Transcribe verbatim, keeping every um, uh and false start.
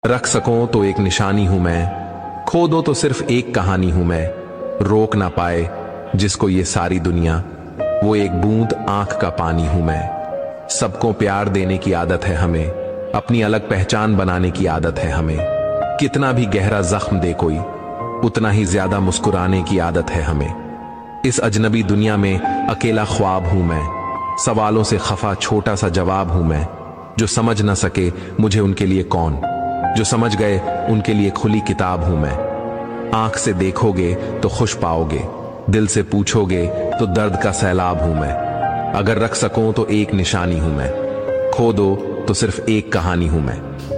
रख सको तो एक निशानी हूं मैं, खो दो तो सिर्फ एक कहानी हूं मैं। रोक ना पाए जिसको ये सारी दुनिया, वो एक बूंद आंख का पानी हूं मैं। सबको प्यार देने की आदत है हमें, अपनी अलग पहचान बनाने की आदत है हमें। कितना भी गहरा जख्म दे कोई, उतना ही ज्यादा मुस्कुराने की आदत है हमें। इस अजनबी दुनिया में अकेला ख्वाब हूं मैं, सवालों से खफा छोटा सा जवाब हूं मैं। जो समझ ना सके मुझे उनके लिए कौन, जो समझ गए उनके लिए खुली किताब हूं मैं। आंख से देखोगे तो खुश पाओगे, दिल से पूछोगे तो दर्द का सैलाब हूं मैं। अगर रख सको तो एक निशानी हूं मैं, खो दो तो सिर्फ एक कहानी हूं मैं।